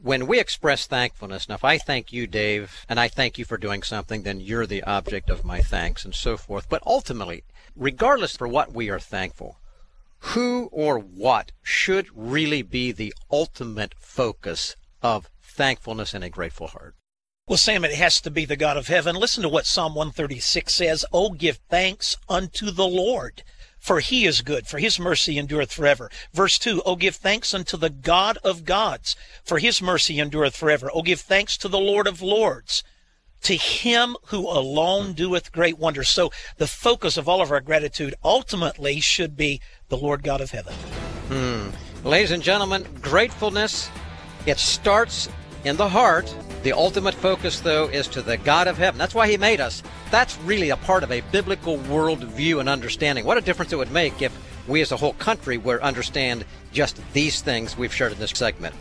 When we express thankfulness, now if I thank you, Dave, and I thank you for doing something, then you're the object of my thanks and so forth. But ultimately, regardless for what we are thankful, who or what should really be the ultimate focus of thankfulness and a grateful heart? Well, Sam, it has to be the God of heaven. Listen to what Psalm 136 says. Oh, give thanks unto the Lord, for he is good, for his mercy endureth forever. Verse 2, oh, give thanks unto the God of gods, for his mercy endureth forever. Oh, give thanks to the Lord of lords, to him who alone doeth great wonders. So the focus of all of our gratitude ultimately should be the Lord God of heaven. Ladies and gentlemen, gratefulness, it starts in the heart. The ultimate focus, though, is to the God of heaven. That's why he made us. That's really a part of a biblical worldview and understanding. What a difference it would make if we as a whole country were understand just these things we've shared in this segment.